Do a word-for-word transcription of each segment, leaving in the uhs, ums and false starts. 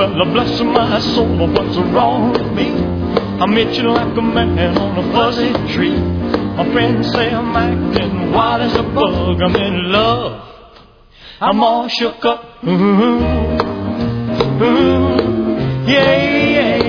Well, bless my soul, what's wrong with me? I'm itching like a man on a fuzzy tree. My friends say I'm acting wild as a bug. I'm in love, I'm all shook up. Ooh, ooh, yeah, yeah,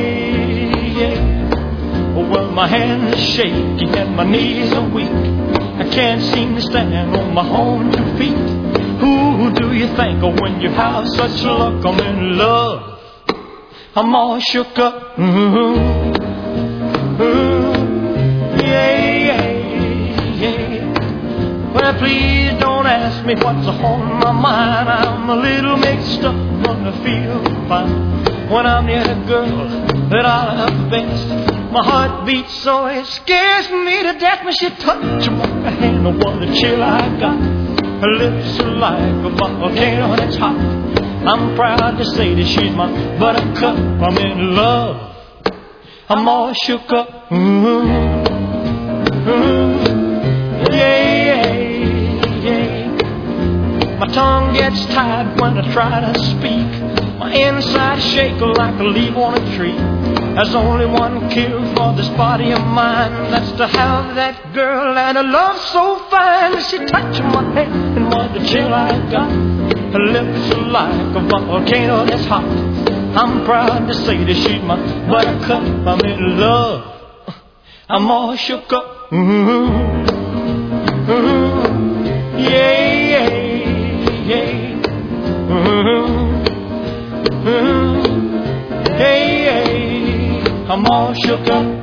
yeah. Well, my hands are shaky and my knees are weak. I can't seem to stand on my own two feet. Who do you think of when you have such luck? I'm in love, I'm all shook up. Ooh, ooh, yeah, yeah, yeah. Well, please don't ask me what's on my mind. I'm a little mixed up, but I feel fine when I'm near the girl that I love best. My heart beats so it scares me to death when she touches my hand. Oh, what a chill I got. Her lips are like a volcano that's hot. I'm proud to say that she's my buttercup. I'm in love, I'm all shook up. Ooh, ooh, yeah, yeah, yeah. My tongue gets tied when I try to speak. My insides shake like a leaf on a tree. There's only one cure for this body of mine. That's to have that girl and a love so fine. She touched my hand and what a chill I got. Her lips are like a volcano that's hot. I'm proud to say that she's my buttercup. I'm in love, I'm all shook up. Ooh, ooh, yeah, yeah, yeah. Ooh, ooh, yeah, yeah. I'm all shook up.